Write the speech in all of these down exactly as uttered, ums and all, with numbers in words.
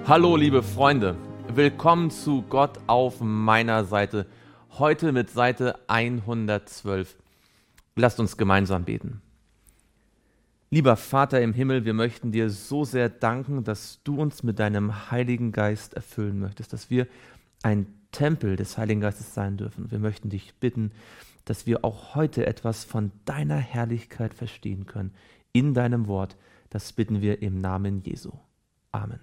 Hallo liebe Freunde, willkommen zu Gott auf meiner Seite, heute mit Seite hundertzwölf. Lasst uns gemeinsam beten. Lieber Vater im Himmel, wir möchten dir so sehr danken, dass du uns mit deinem Heiligen Geist erfüllen möchtest, dass wir ein Tempel des Heiligen Geistes sein dürfen. Wir möchten dich bitten, dass wir auch heute etwas von deiner Herrlichkeit verstehen können, in deinem Wort. Das bitten wir im Namen Jesu. Amen.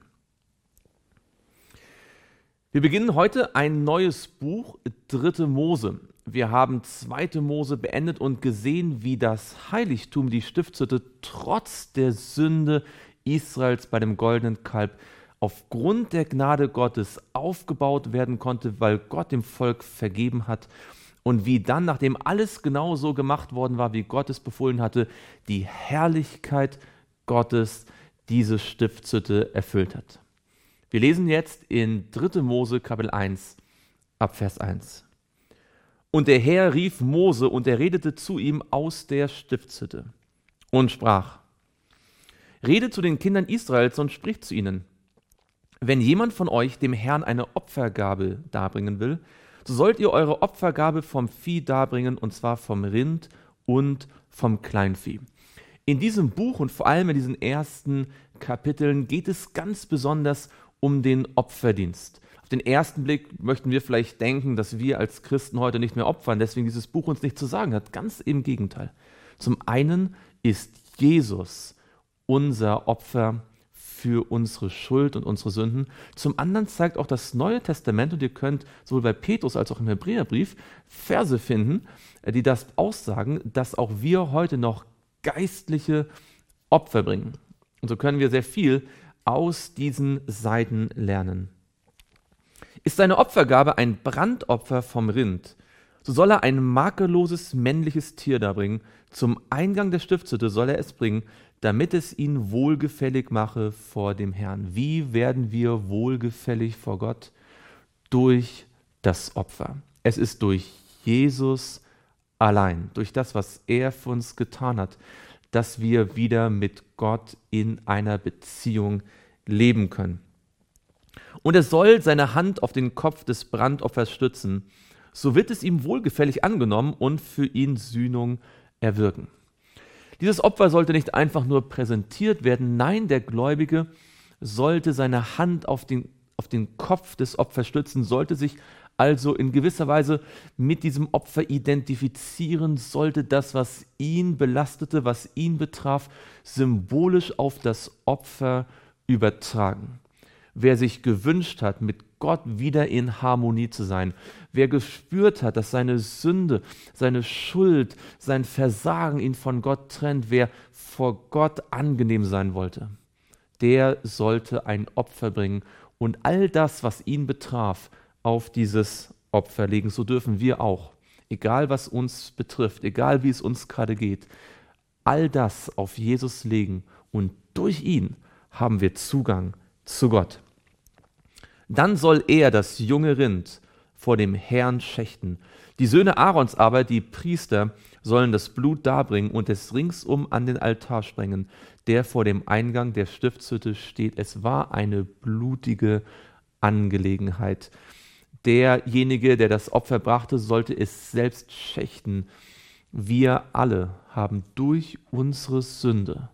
Wir beginnen heute ein neues Buch, dritte Mose. Wir haben zweite Mose beendet und gesehen, wie das Heiligtum, die Stiftshütte, trotz der Sünde Israels bei dem goldenen Kalb aufgrund der Gnade Gottes aufgebaut werden konnte, weil Gott dem Volk vergeben hat. Und wie dann, nachdem alles genau so gemacht worden war, wie Gott es befohlen hatte, die Herrlichkeit Gottes diese Stiftshütte erfüllt hat. Wir lesen jetzt in dritte Mose Kapitel eins ab Vers eins. Und der Herr rief Mose, und er redete zu ihm aus der Stiftshütte und sprach: Rede zu den Kindern Israels und sprich zu ihnen: Wenn jemand von euch dem Herrn eine Opfergabe darbringen will, so sollt ihr eure Opfergabe vom Vieh darbringen, und zwar vom Rind und vom Kleinvieh. In diesem Buch und vor allem in diesen ersten Kapiteln geht es ganz besonders um den Opferdienst. Auf den ersten Blick möchten wir vielleicht denken, dass wir als Christen heute nicht mehr opfern, deswegen dieses Buch uns nichts zu sagen hat. Ganz im Gegenteil. Zum einen ist Jesus unser Opfer für unsere Schuld und unsere Sünden. Zum anderen zeigt auch das Neue Testament, und ihr könnt sowohl bei Petrus als auch im Hebräerbrief Verse finden, die das aussagen, dass auch wir heute noch geistliche Opfer bringen. Und so können wir sehr viel aus diesen Seiten lernen. Ist seine Opfergabe ein Brandopfer vom Rind, so soll er ein makelloses männliches Tier darbringen. Zum Eingang der Stiftshütte soll er es bringen, damit es ihn wohlgefällig mache vor dem Herrn. Wie werden wir wohlgefällig vor Gott? Durch das Opfer. Es ist durch Jesus allein, durch das, was er für uns getan hat, dass wir wieder mit Gott in einer Beziehung leben können. Und er soll seine Hand auf den Kopf des Brandopfers stützen, so wird es ihm wohlgefällig angenommen und für ihn Sühnung erwirken. Dieses Opfer sollte nicht einfach nur präsentiert werden, nein, der Gläubige sollte seine Hand auf den, auf den Kopf des Opfers stützen, sollte sich also in gewisser Weise mit diesem Opfer identifizieren, sollte das, was ihn belastete, was ihn betraf, symbolisch auf das Opfer übertragen. Wer sich gewünscht hat, mit Gott wieder in Harmonie zu sein, wer gespürt hat, dass seine Sünde, seine Schuld, sein Versagen ihn von Gott trennt, wer vor Gott angenehm sein wollte, der sollte ein Opfer bringen und all das, was ihn betraf, auf dieses Opfer legen. So dürfen wir auch, egal was uns betrifft, egal wie es uns gerade geht, all das auf Jesus legen, und durch ihn haben wir Zugang zu Gott. Dann soll er das junge Rind vor dem Herrn schächten. Die Söhne Aarons aber, die Priester, sollen das Blut darbringen und es ringsum an den Altar sprengen, der vor dem Eingang der Stiftshütte steht. Es war eine blutige Angelegenheit. Derjenige, der das Opfer brachte, sollte es selbst schächten. Wir alle haben durch unsere Sünde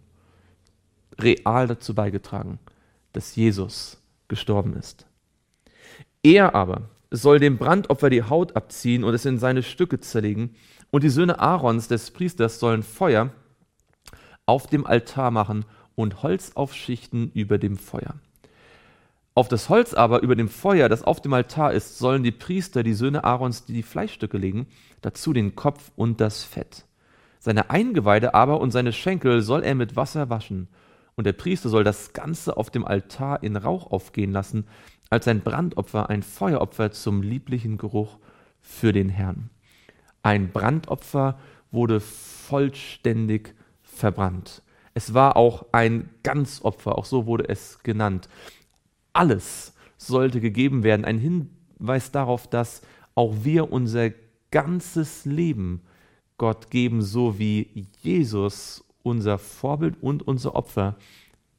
real dazu beigetragen, dass Jesus gestorben ist. Er aber soll dem Brandopfer die Haut abziehen und es in seine Stücke zerlegen, und die Söhne Aarons, des Priesters, sollen Feuer auf dem Altar machen und Holz aufschichten über dem Feuer. Auf das Holz aber über dem Feuer, das auf dem Altar ist, sollen die Priester, die Söhne Aarons, die Fleischstücke legen, dazu den Kopf und das Fett. Seine Eingeweide aber und seine Schenkel soll er mit Wasser waschen, und der Priester soll das Ganze auf dem Altar in Rauch aufgehen lassen, als ein Brandopfer, ein Feueropfer zum lieblichen Geruch für den Herrn. Ein Brandopfer wurde vollständig verbrannt. Es war auch ein Ganzopfer, auch so wurde es genannt. Alles sollte gegeben werden, ein Hinweis darauf, dass auch wir unser ganzes Leben Gott geben, so wie Jesus, unser Vorbild und unser Opfer,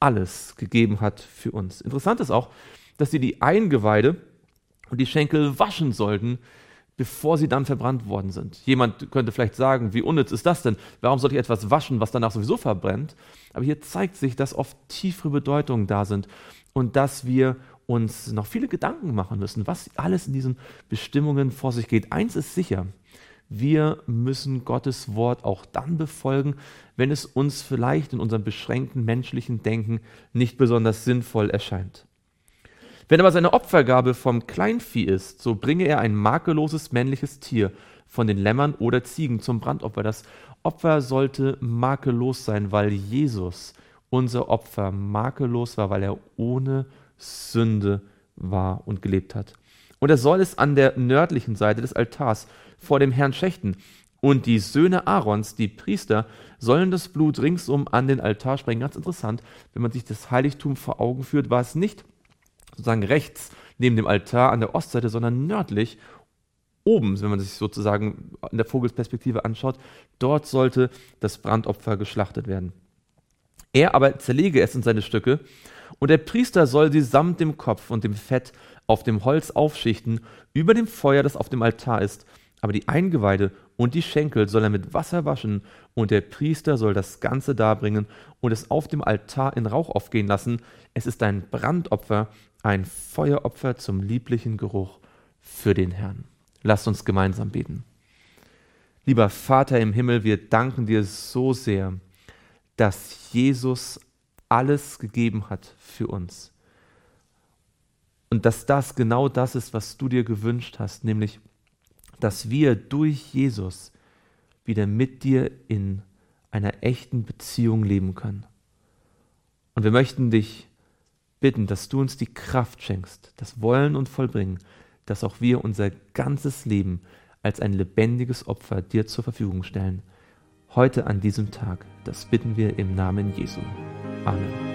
alles gegeben hat für uns. Interessant ist auch, dass sie die Eingeweide und die Schenkel waschen sollten, bevor sie dann verbrannt worden sind. Jemand könnte vielleicht sagen, wie unnütz ist das denn? Warum sollte ich etwas waschen, was danach sowieso verbrennt? Aber hier zeigt sich, dass oft tiefere Bedeutungen da sind und dass wir uns noch viele Gedanken machen müssen, was alles in diesen Bestimmungen vor sich geht. Eins ist sicher: Wir müssen Gottes Wort auch dann befolgen, wenn es uns vielleicht in unserem beschränkten menschlichen Denken nicht besonders sinnvoll erscheint. Wenn aber seine Opfergabe vom Kleinvieh ist, so bringe er ein makelloses männliches Tier von den Lämmern oder Ziegen zum Brandopfer. Das Opfer sollte makellos sein, weil Jesus, unser Opfer, makellos war, weil er ohne Sünde war und gelebt hat. Und er soll es an der nördlichen Seite des Altars vor dem Herrn schächten. Und die Söhne Aarons, die Priester, sollen das Blut ringsum an den Altar sprengen. Ganz interessant, wenn man sich das Heiligtum vor Augen führt, war es nicht sozusagen rechts neben dem Altar an der Ostseite, sondern nördlich oben, wenn man sich sozusagen in der Vogelsperspektive anschaut. Dort sollte das Brandopfer geschlachtet werden. Er aber zerlege es in seine Stücke, und der Priester soll sie samt dem Kopf und dem Fett auf dem Holz aufschichten, über dem Feuer, das auf dem Altar ist. Aber die Eingeweide und die Schenkel soll er mit Wasser waschen, und der Priester soll das Ganze darbringen und es auf dem Altar in Rauch aufgehen lassen. Es ist ein Brandopfer, ein Feueropfer zum lieblichen Geruch für den Herrn. Lasst uns gemeinsam beten. Lieber Vater im Himmel, wir danken dir so sehr, dass Jesus alles gegeben hat für uns. Und dass das genau das ist, was du dir gewünscht hast, nämlich, dass wir durch Jesus wieder mit dir in einer echten Beziehung leben können. Und wir möchten dich bitten, dass du uns die Kraft schenkst, das Wollen und Vollbringen, dass auch wir unser ganzes Leben als ein lebendiges Opfer dir zur Verfügung stellen. Heute an diesem Tag, das bitten wir im Namen Jesu. Amen.